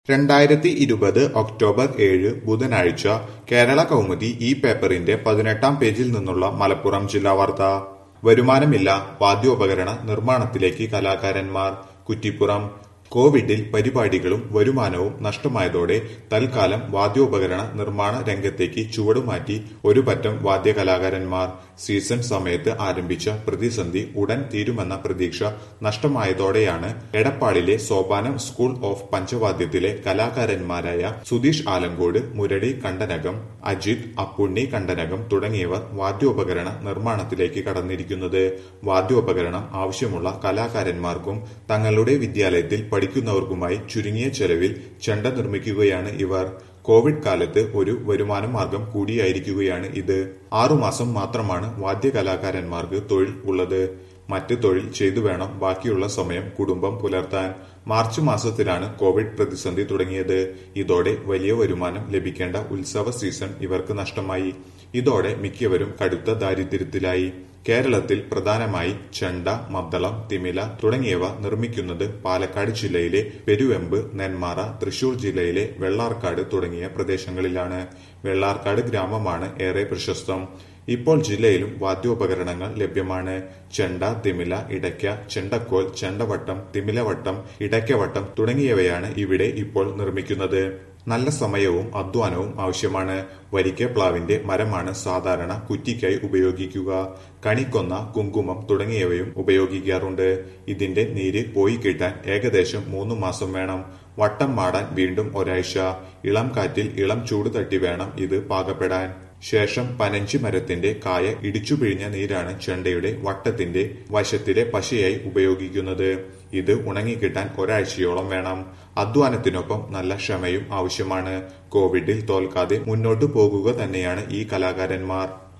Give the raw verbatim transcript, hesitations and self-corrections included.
രണ്ടായിരത്തി ഇരുപത് ഒക്ടോബർ ഏഴ് ബുധനാഴ്ച കേരള കൗമുദി ഈ പേപ്പറിന്റെ പതിനെട്ടാം പേജിൽ നിന്നുള്ള മലപ്പുറം ജില്ലാ വാർത്ത. വരുമാനമില്ല, വാദ്യോപകരണ നിർമ്മാണത്തിലേക്ക് കലാകാരന്മാർ. കുറ്റിപ്പുറം. കോവിഡിൽ പരിപാടികളും വരുമാനവും നഷ്ടമായതോടെ തൽക്കാലം വാദ്യോപകരണ നിർമ്മാണ രംഗത്തേക്ക് ചുവടുമാറ്റി ഒരു പറ്റം വാദ്യകലാകാരന്മാർ. സീസൺ സമയത്ത് ആരംഭിച്ച പ്രതിസന്ധി ഉടൻ തീരുമെന്ന പ്രതീക്ഷ നഷ്ടമായതോടെയാണ് എടപ്പാളിലെ സോപാനം സ്കൂൾ ഓഫ് പഞ്ചവാദ്യത്തിലെ കലാകാരന്മാരായ സുധീഷ് ആലങ്കോട്, മുരളി കണ്ടനകം, അജിത്, അപ്പുണ്ണി കണ്ടനകം തുടങ്ങിയവർ വാദ്യോപകരണ നിർമ്മാണത്തിലേക്ക് കടന്നിരിക്കുന്നത്. വാദ്യോപകരണം ആവശ്യമുള്ള കലാകാരന്മാർക്കും തങ്ങളുടെ വിദ്യാലയത്തിൽ പഠിക്കുന്നവർക്കുമായി ചുരുങ്ങിയ ചെലവിൽ ചെണ്ട നിർമ്മിക്കുകയാണ് ഇവർ. കോവിഡ് കാലത്ത് ഒരു വരുമാന മാർഗം കൂടിയായിരിക്കുകയാണ് ഇത്. ആറുമാസം മാത്രമാണ് വാദ്യകലാകാരന്മാർക്ക് തൊഴിൽ ഉള്ളത്. മറ്റ് തൊഴിൽ ചെയ്തു വേണം ബാക്കിയുള്ള സമയം കുടുംബം പുലർത്താൻ. മാർച്ച് മാസത്തിലാണ് കോവിഡ് പ്രതിസന്ധി തുടങ്ങിയത്. ഇതോടെ വലിയ വരുമാനം ലഭിക്കേണ്ട ഉത്സവ സീസൺ ഇവർക്ക് നഷ്ടമായി. ഇതോടെ മിക്കവരും കടുത്ത ദാരിദ്ര്യത്തിലായി. കേരളത്തിൽ പ്രധാനമായി ചെണ്ട, മദ്ദളം, തിമില തുടങ്ങിയവ നിർമ്മിക്കുന്നത് പാലക്കാട് ജില്ലയിലെ പെരുവെമ്പ്, നെന്മാറ, തൃശൂർ ജില്ലയിലെ വെള്ളാർക്കാട് തുടങ്ങിയ പ്രദേശങ്ങളിലാണ്. വെള്ളാർക്കാട് ഗ്രാമമാണ് ഏറെ പ്രശസ്തം. ഇപ്പോൾ ജില്ലയിലും വാദ്യോപകരണങ്ങൾ ലഭ്യമാണ്. ചെണ്ട, തിമില, ഇടയ്ക്ക, ചെണ്ടക്കോൽ, ചെണ്ടവട്ടം, തിമിലവട്ടം, ഇടയ്ക്കവട്ടം തുടങ്ങിയവയാണ് ഇവിടെ ഇപ്പോൾ നിർമ്മിക്കുന്നത്. നല്ല സമയവും അധ്വാനവും ആവശ്യമാണ്. വരിക്ക പ്ലാവിന്റെ മരമാണ് സാധാരണ കുറ്റിക്കായി ഉപയോഗിക്കുക. കണിക്കൊന്ന, കുങ്കുമം തുടങ്ങിയവയും ഉപയോഗിക്കാറുണ്ട്. ഇതിന്റെ നീര് പോയി കിട്ടാൻ ഏകദേശം മൂന്ന് മാസം വേണം. വട്ടം മാടാൻ വീണ്ടും ഒരാഴ്ച. ഇളം കാറ്റിൽ ഇളം ചൂട് തട്ടി വേണം ഇത് പാകപ്പെടാൻ. ശേഷം പനഞ്ചി മരത്തിന്റെ കായ ഇടിച്ചു പിഴിഞ്ഞ നീരാണ് ചെണ്ടയുടെ വട്ടത്തിന്റെ വശത്തിലെ പശയായി ഉപയോഗിക്കുന്നത്. ഇത് ഉണങ്ങിക്കിട്ടാൻ ഒരാഴ്ചയോളം വേണം. അധ്വാനത്തിനൊപ്പം നല്ല ക്ഷമയും ആവശ്യമാണ്. കോവിഡിൽ തോൽക്കാതെ മുന്നോട്ടു പോകുക തന്നെയാണ് ഈ കലാകാരന്മാർ.